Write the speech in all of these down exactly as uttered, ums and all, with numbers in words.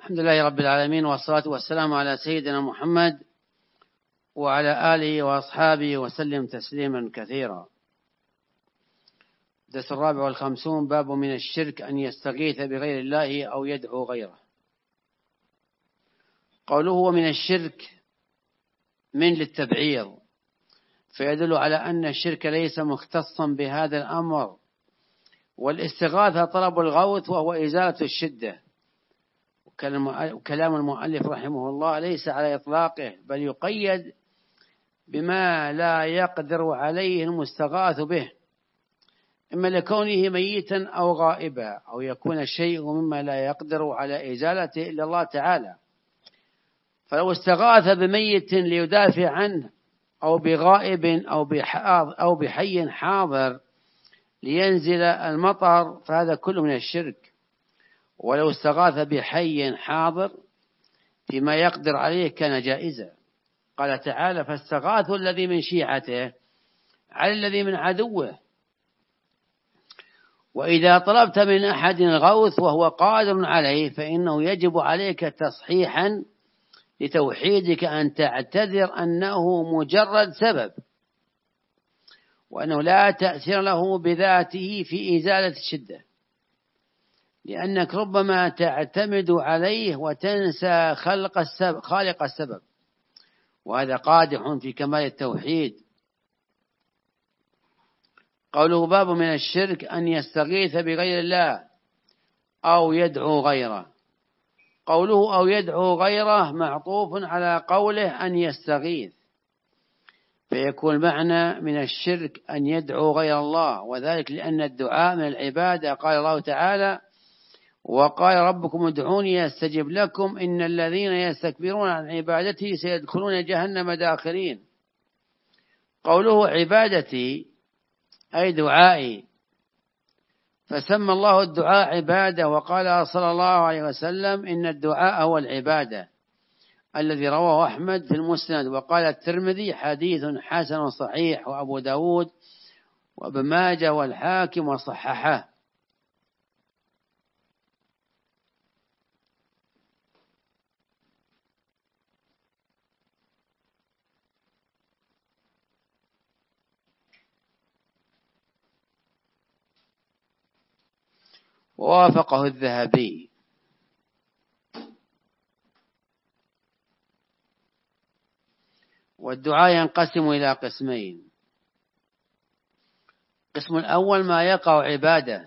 الحمد لله رب العالمين، والصلاة والسلام على سيدنا محمد وعلى آله وأصحابه وسلم تسليما كثيرا. الدرس الرابع والخمسون، باب من الشرك أن يستغيث بغير الله أو يدعو غيره. قوله ومن الشرك من للتبعير، فيدل على أن الشرك ليس مختصا بهذا الأمر، والاستغاثة طلب الغوث وهو إزالة الشدة. وكلام المؤلف رحمه الله ليس على إطلاقه، بل يقيد بما لا يقدر عليه المستغاث به، إما لكونه ميتا أو غائبا، أو يكون الشيء مما لا يقدر على إزالته إلا الله تعالى. فلو استغاث بميت ليدافع عنه، أو بغائب أو بحي حاضر لينزل المطر، فهذا كله من الشرك. ولو استغاث بحي حاضر فيما يقدر عليه كان جائزا. قال تعالى: فاستغاثوا الذي من شيعته على الذي من عدوه. وإذا طلبت من أحد الغوث وهو قادر عليه، فإنه يجب عليك تصحيحا لتوحيدك أن تعتذر أنه مجرد سبب، وأنه لا تأثير له بذاته في إزالة الشدة، لأنك ربما تعتمد عليه وتنسى خلق السبب خالق السبب، وهذا قادح في كمال التوحيد. قوله باب من الشرك أن يستغيث بغير الله أو يدعو غيره. قوله أو يدعو غيره معطوف على قوله أن يستغيث، فيكون معنى من الشرك أن يدعو غير الله، وذلك لأن الدعاء من العبادة. قال الله تعالى: وقال ربكم ادعوني استجب لكم إن الذين يستكبرون عن عبادتي سيدخلون جهنم داخرين. قوله عبادتي أي دعائي، فسمى الله الدعاء عبادة، وقال صلى الله عليه وسلم: إن الدعاء هو العبادة، الذي رواه أحمد في المسند. وقال الترمذي: حديث حسن صحيح، وأبو داود وابن ماجه والحاكم وصححه. ووافقه الذهبي. والدعاء ينقسم إلى قسمين: القسم الأول ما يقع عبادة،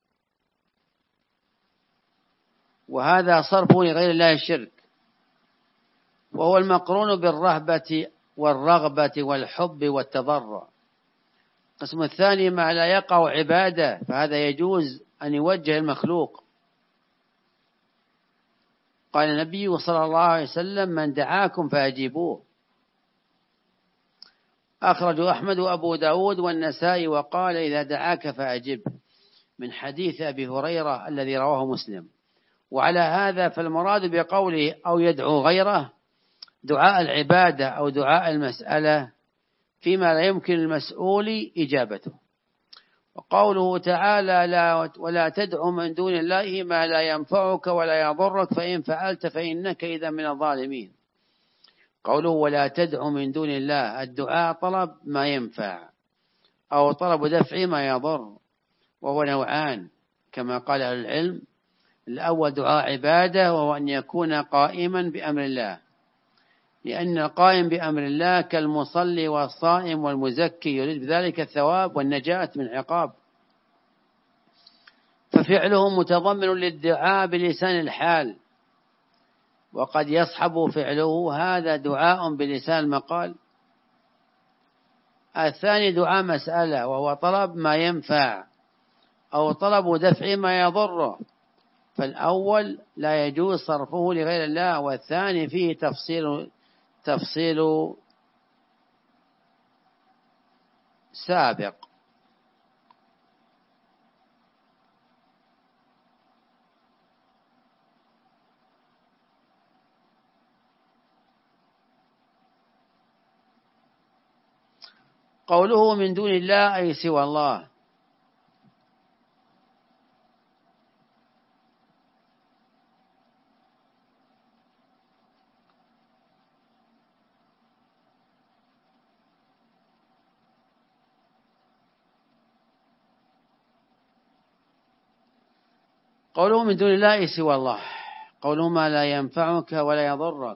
وهذا صرفه لغير الله الشرك، وهو المقرون بالرهبة والرغبة والحب والتضرع. القسم الثاني ما لا يقع عبادة، فهذا يجوز أن يوجه المخلوق. قال النبي صلى الله عليه وسلم: من دعاكم فأجيبوه. أخرجه أحمد وأبو داود والنسائي، وقال: إذا دعاك فأجب، من حديث أبي هريرة الذي رواه مسلم. وعلى هذا فالمراد بقوله أو يدعو غيره دعاء العبادة أو دعاء المسألة فيما لا يمكن المسؤول إجابته. وقوله تعالى: لا ولا تدع من دون الله ما لا ينفعك ولا يضرك فإن فعلت فإنك إذا من الظالمين. قوله ولا تدع من دون الله، الدعاء طلب ما ينفع أو طلب دفع ما يضر، وهو نوعان كما قال أهل العلم. الأول دعاء عبادة، وهو أن يكون قائما بأمر الله، لأن القائم بأمر الله كالمصلي والصائم والمزكي، يريد بذلك الثواب والنجاة من العقاب، ففعله متضمن للدعاء بلسان الحال، وقد يصحب فعله هذا دعاء بلسان المقال. الثاني دعاء مسألة، وهو طلب ما ينفع أو طلب دفع ما يضره، فالأول لا يجوز صرفه لغير الله، والثاني فيه تفصيل تفصيل سابق. قوله من دون الله أي سوى الله، قوله من دون الله سوى الله، قوله ما لا ينفعك ولا يضرك،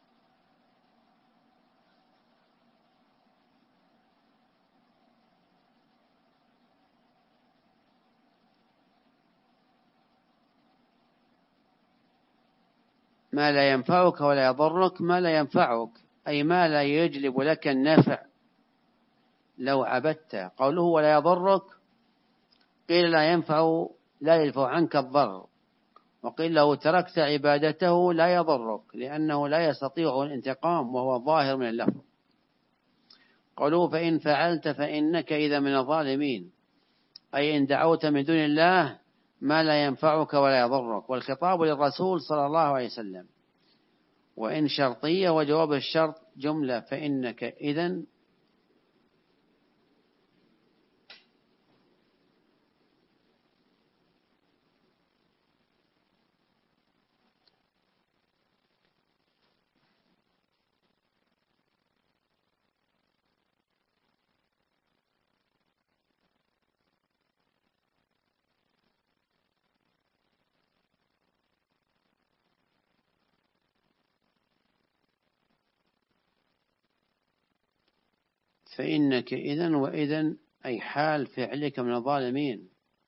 ما لا ينفعك ولا يضرك، ما لا ينفعك أي ما لا يجلب لك النفع لو عبدت. قوله ولا يضرك قيل لا ينفع لا يدفع عنك الضر، وقيل لو تركت عبادته لا يضرك لأنه لا يستطيع الانتقام وهو ظاهر من اللفظ. قوله فإن فعلت فإنك إذا من الظالمين، أي إن دعوت من دون الله ما لا ينفعك ولا يضرك، والخطاب للرسول صلى الله عليه وسلم. وإن شرطية وجواب الشرط جملة فإنك إذن فإنك إذن وإذن أي حال فعلك من الظالمين.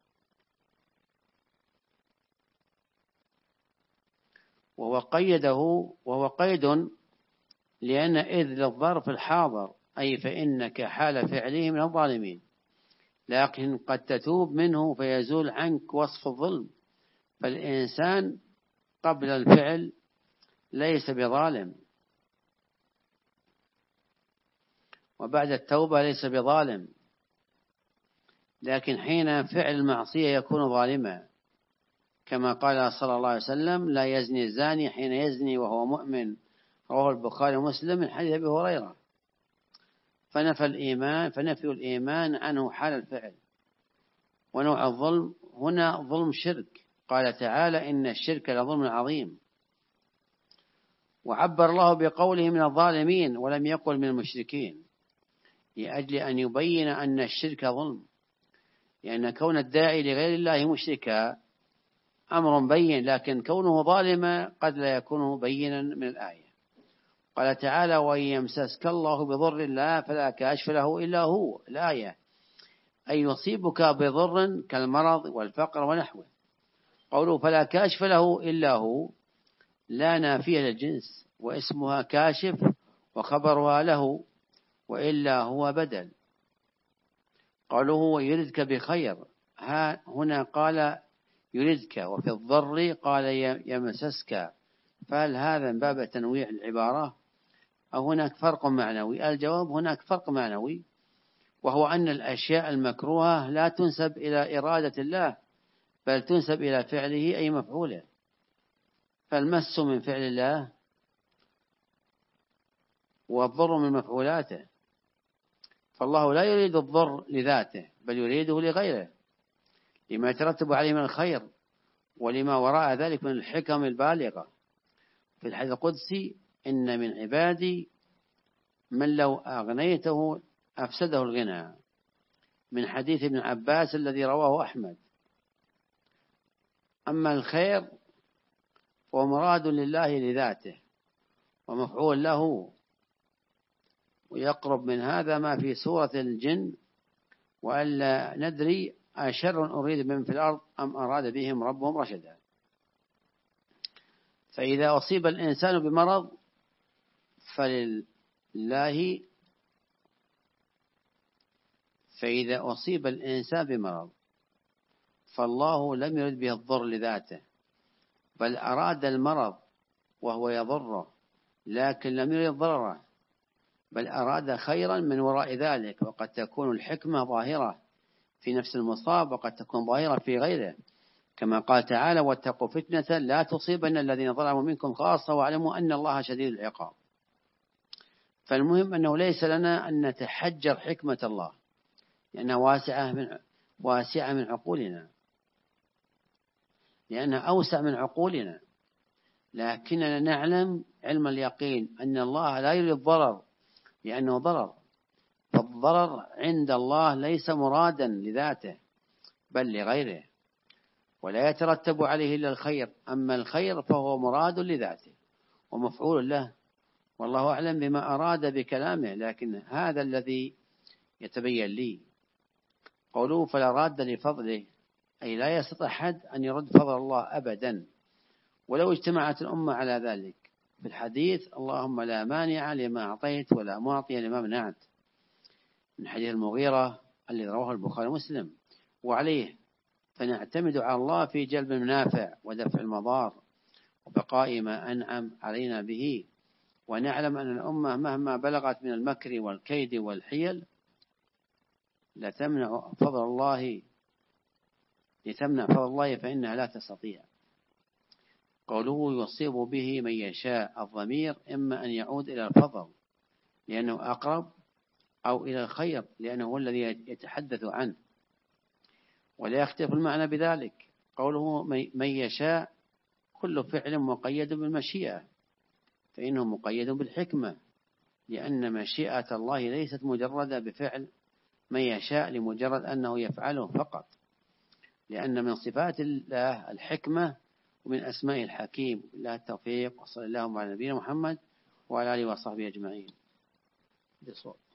وهو قيده وهو قيد لأن إذ للظرف الحاضر، أي فإنك حال فعله من الظالمين، لكن قد تتوب منه فيزول عنك وصف الظلم، فالإنسان قبل الفعل ليس بظالم، وبعد التوبة ليس بظالم، لكن حين فعل المعصية يكون ظالما، كما قال صلى الله عليه وسلم لا يزني الزاني حين يزني وهو مؤمن، رواه البخاري ومسلم من حديث أبي هريرة. فنفى الإيمان فنفي الإيمان عنه حال الفعل. ونوع الظلم هنا ظلم شرك، قال تعالى إن الشرك لظلم عظيم، وعبر الله بقوله من الظالمين ولم يقل من المشركين، لأجل أن يبين أن الشرك ظلم، لأن كون الداعي لغير الله مشركا أمر بين، لكن كونه ظالما قد لا يكون بينا من الآية. قال تعالى وإن يمسسك الله بضر الله فلا كاشف له إلا هو، الآية أي يصيبك بضر كالمرض والفقر ونحوه. قوله فلا كاشف له إلا هو لا نافية للجنس، واسمها كاشف وخبرها له، وإلا هو بدل. قوله يردك بخير، هنا قال يردك، وفي الضر قال يمسسك، فهل هذا من باب تنويع العبارة أو هناك فرق معنوي؟ الجواب هناك فرق معنوي، وهو أن الأشياء المكروهة لا تنسب إلى إرادة الله بل تنسب إلى فعله أي مفعوله، فالمس من فعل الله والضر من مفعولاته، فالله لا يريد الضر لذاته بل يريده لغيره لما يترتب عليه من الخير ولما وراء ذلك من الحكم البالغة. في الحديث القدسي إن من عبادي من لو أغنيته أفسده الغنى، من حديث ابن عباس الذي رواه أحمد. أما الخير ومراد لله لذاته ومفعول له، ويقرب من هذا ما في سورة الجن وألا ندري أشر أريد من في الأرض أم أراد بهم ربهم رشدا. فإذا أصيب الإنسان بمرض فلله فإذا أصيب الإنسان بمرض فالله لم يرد به الضر لذاته بل أراد المرض وهو يضره، لكن لم يرد ضرره بل أراد خيرا من وراء ذلك. وقد تكون الحكمة ظاهرة في نفس المصاب وقد تكون ظاهرة في غيره، كما قال تعالى واتقوا فتنة لا تصيبن الذين ظلموا منكم خاصة واعلموا أن الله شديد العقاب. فالمهم أنه ليس لنا أن نتحجر حكمة الله لأنها واسعة من واسعة من عقولنا، لأنها أوسع من عقولنا، لكننا نعلم علم اليقين أن الله لا يريد الضرر لأنه ضرر، فالضرر عند الله ليس مرادا لذاته بل لغيره. ولا يترتب عليه إلا الخير، أما الخير فهو مراد لذاته ومفعول له، والله أعلم بما أراد بكلامه، لكن هذا الذي يتبين لي. قوله فلا راد لفضله، أي لا يستطيع أحد أن يرد فضل الله أبدا ولو اجتمعت الأمة على ذلك. في الحديث اللهم لا مانع لما أعطيت ولا معطي لما منعت، من حديث المغيرة الذي رواه البخاري ومسلم. وعليه فنعتمد على الله في جلب المنافع ودفع المضار وبقاء ما أنعم علينا به، ونعلم أن الأمة مهما بلغت من المكر والكيد والحيل لتمنع فضل الله لتمنع فضل الله فإنها لا تستطيع. قوله يصيب به من يشاء، الضمير إما أن يعود إلى الفضل لأنه أقرب، أو إلى الخير لأنه هو الذي يتحدث عنه، ولا يختلف المعنى بذلك. قوله من يشاء كل فعل مقيد بالمشيئة، فإنه مقيد بالحكمة، لأن مشيئة الله ليست مجردة بفعل من يشاء لمجرد أنه يفعله فقط، لأن من صفات الله الحكمة ومن أسماء الحكيم. بالله التوفيق، وصلى الله على نبينا محمد وعلى آله وصحبه أجمعين.